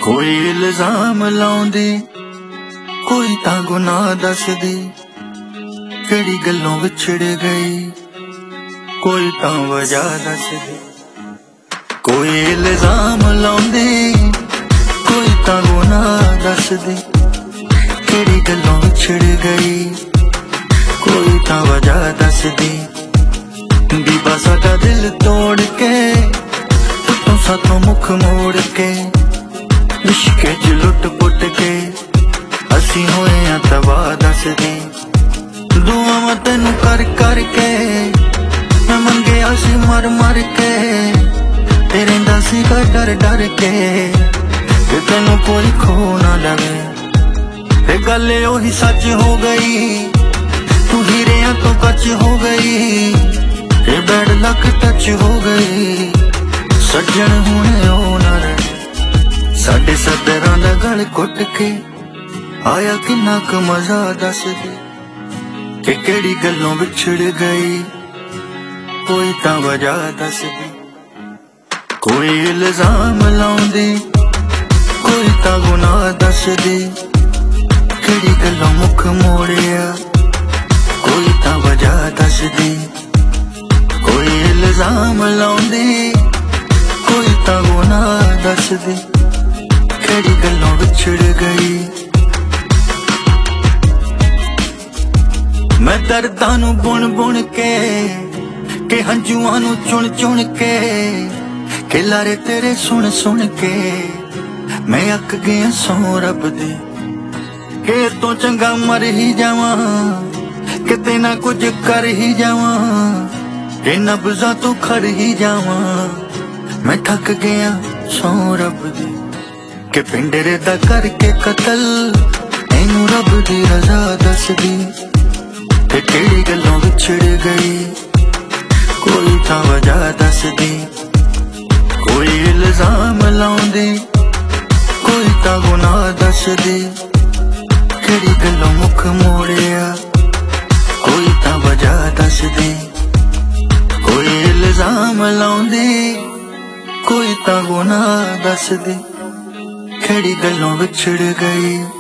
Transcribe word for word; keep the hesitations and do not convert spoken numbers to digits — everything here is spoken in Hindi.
कोई इल्जाम लाउंदी कोई तां गुनाह दसदी, केड़ी गल्लों विछड़ गई कोई तां वजह दसदी। कोई इल्जाम लाउंदी कोई तां गुनाह दसदी, केड़ी गल्लों विछड़ गई कोई तां वजह दसदी। बीबा साडा दिल तोड़ के तू साथों मुख मोड़ के, इश्के च लुट पुट के असी होए आ तबाह दसदी। दुआ मैं तेनू कर कर के मैं मंगया सी मर मर के, तेरे दसी का डर डर के कि तेनू कोई खो ना लवे। ते गल ओही सच हो गई, तू हीरिया तो कच हो गई, ते बैड लक टच हो गई। सज्जन हुणे ओ ना रहे साडे सदरां दा गल घुट के, आया किन्ना क मजा दस दे कि केड़ी गल्लों विछड़ गई कोई तां वजह दस दे। कोई इल्जाम लाउंदी कोई तां गुनाह दस दे, केड़ी गल्लों मुख मोड़िया कोई तां वजह दस दे। कोई इल्जाम लाउंदी कोई तां गुनाह दस दे, केड़ी गल्लों विछड़ गई। मैं दर्दां नू बुन बुन के के हंजुआं नू चुन चुन के, के लारे तेरे सुन सुन के मैं अक गया सौ रब दे। के तो चंगा मर ही जावां कि ते ना कुछ कर ही जावां, के नब्ज़ां तू खड़ ही जावां मैं थक गया सौ रब दे। के पिंडरे दा करके कतल एनू रब दी रजा दसदी, ते केड़ी गल्लों विछड़ गई कोई तां वजह दसदी। कोई इल्जाम लाउंदी कोई तां गुनाह दसदी, केड़ी गल्लों मुख मोड़िया कोई तां वजह दसदी। कोई इल्जाम लाउंदी कोई तां गुनाह दसदी, केड़ी गल्लों विछड़ गई।